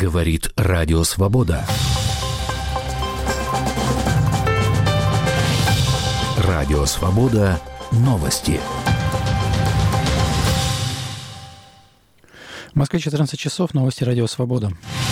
Говорит Радио Свобода. Радио Свобода. Новости. В Москве 14 часов. Новости Радио Свобода.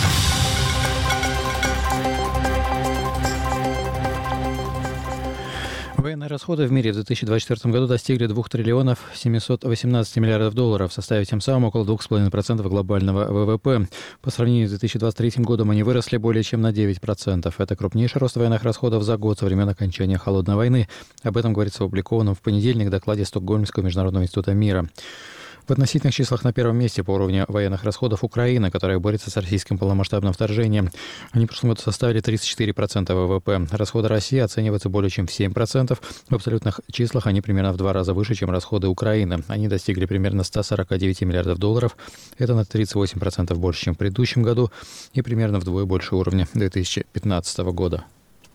Военные расходы в мире в 2024 году достигли 2 триллионов 718 миллиардов долларов, составив тем самым около 2,5% глобального ВВП. По сравнению с 2023 годом они выросли более чем на 9%. Это крупнейший рост военных расходов за год со времен окончания Холодной войны. Об этом говорится в опубликованном в понедельник докладе Стокгольмского международного института мира. В относительных числах на первом месте по уровню военных расходов Украина, которая борется с российским полномасштабным вторжением. Они в прошлом году составили 34% ВВП. Расходы России оцениваются более чем в 7%. В абсолютных числах они примерно в 2 раза выше, чем расходы Украины. Они достигли примерно 149 миллиардов долларов. Это на 38% больше, чем в предыдущем году, и примерно вдвое больше уровня 2015 года.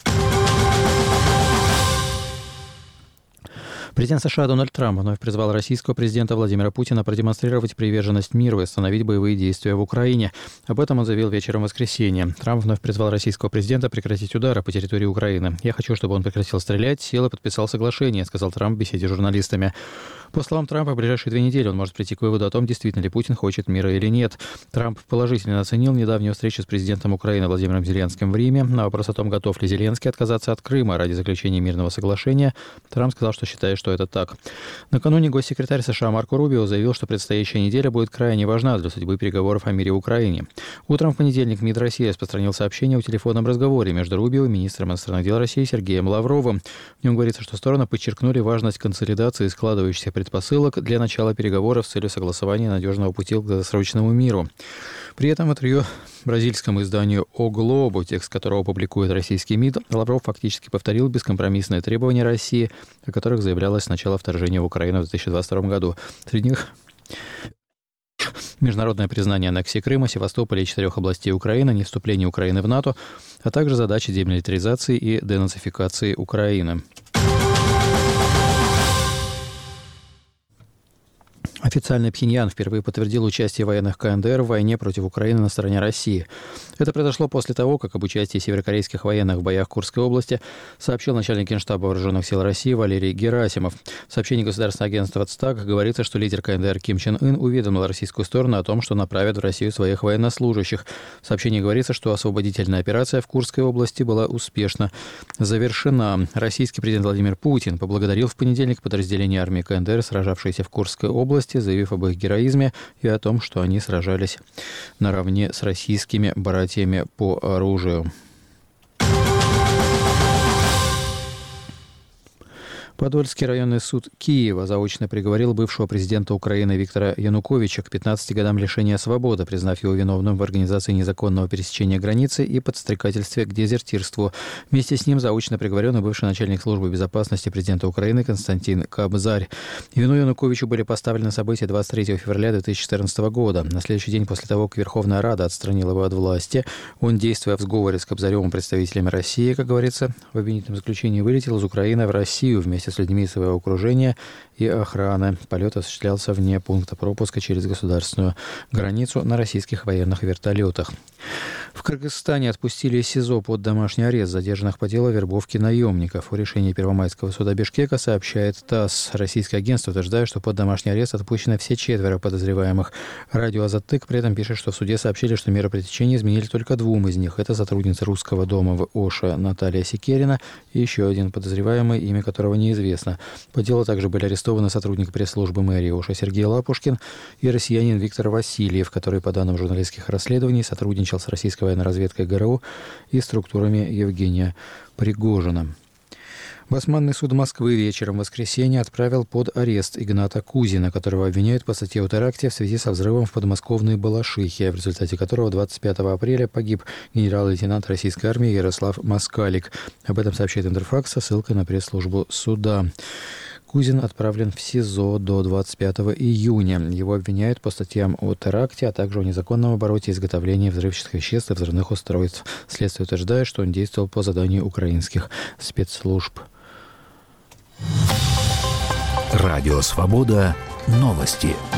Президент США Дональд Трамп вновь призвал российского президента Владимира Путина продемонстрировать приверженность миру и остановить боевые действия в Украине. Об этом он заявил вечером в воскресенье. Трамп вновь призвал российского президента прекратить удары по территории Украины. «Я хочу, чтобы он прекратил стрелять, сел и подписал соглашение», сказал Трамп в беседе с журналистами. По словам Трампа, в ближайшие 2 недели он может прийти к выводу о том, действительно ли Путин хочет мира или нет. Трамп положительно оценил недавнюю встречу с президентом Украины Владимиром Зеленским в Риме. На вопрос о том, готов ли Зеленский отказаться от Крыма ради заключения мирного соглашения, Трамп сказал, что считает, что это так. Накануне госсекретарь США Марко Рубио заявил, что предстоящая неделя будет крайне важна для судьбы переговоров о мире в Украине. Утром в понедельник МИД России распространил сообщение о телефонном разговоре между Рубио и министром иностранных дел России Сергеем Лавровым. В нем говорится, что стороны подчеркнули важность консолидации складывающихся предпосылок для начала переговоров с целью согласования надежного пути к долгосрочному миру. При этом в интервью бразильскому изданию «О Глобу», текст которого публикует российский МИД, Лавров фактически повторил бескомпромиссные требования России, о которых заявлялось с начала вторжения в Украину в 2022 году. Среди них международное признание аннексии Крыма, Севастополя и 4 областей Украины, невступление Украины в НАТО, а также задачи демилитаризации и денацификации Украины. Официальный Пхеньян впервые подтвердил участие военных КНДР в войне против Украины на стороне России. Это произошло после того, как об участии северокорейских военных в боях в Курской области сообщил начальник Генштаба Вооруженных сил России Валерий Герасимов. В сообщении государственного агентства ЦТАК говорится, что лидер КНДР Ким Чен Ын уведомил российскую сторону о том, что направит в Россию своих военнослужащих. В сообщении говорится, что освободительная операция в Курской области была успешно завершена. Российский президент Владимир Путин поблагодарил в понедельник подразделения армии КНДР, сражавшиеся в Курской области, заявив об их героизме и о том, что они сражались наравне с российскими братьями по оружию. Подольский районный суд Киева заочно приговорил бывшего президента Украины Виктора Януковича к 15 годам лишения свободы, признав его виновным в организации незаконного пересечения границы и подстрекательстве к дезертирству. Вместе с ним заочно приговорен и бывший начальник службы безопасности президента Украины Константин Кобзарь. В вину Януковичу были поставлены события 23 февраля 2014 года. На следующий день после того, как Верховная Рада отстранила его от власти, он, действуя в сговоре с Кобзарем и представителями России, как говорится, в обвинительном заключении вылетел из Украины в Россию вместе с людьми своего окружения и охраны. Полет осуществлялся вне пункта пропуска через государственную границу на российских военных вертолетах. В Кыргызстане отпустили из СИЗО под домашний арест задержанных по делу вербовки наемников. В решении Первомайского суда Бишкека сообщает ТАСС. Российское агентство утверждает, что под домашний арест отпущены все 4 подозреваемых. Радио Азаттык при этом пишет, что в суде сообщили, что меры пресечения изменили только 2 из них. Это сотрудница Русского дома в Оше Наталья Секерина и еще один подозреваемый, имя которого неизвестно. По делу также были арестованы сотрудник пресс-службы мэрии Оша Сергей Лапушкин и россиянин Виктор Васильев, который, по данным журналистских расследований, сотрудничал с российской военной разведкой ГРУ и структурами Евгения Пригожина. Басманный суд Москвы вечером в воскресенье отправил под арест Игната Кузина, которого обвиняют по статье о теракте в связи со взрывом в подмосковной Балашихе, в результате которого 25 апреля погиб генерал-лейтенант российской армии Ярослав Москалик. Об этом сообщает Интерфакс со ссылкой на пресс-службу суда. Кузин отправлен в СИЗО до 25 июня. Его обвиняют по статьям о теракте, а также о незаконном обороте, изготовлении взрывчатых веществ и взрывных устройств. Следствие утверждает, что он действовал по заданию украинских спецслужб. Радио Свобода. Новости.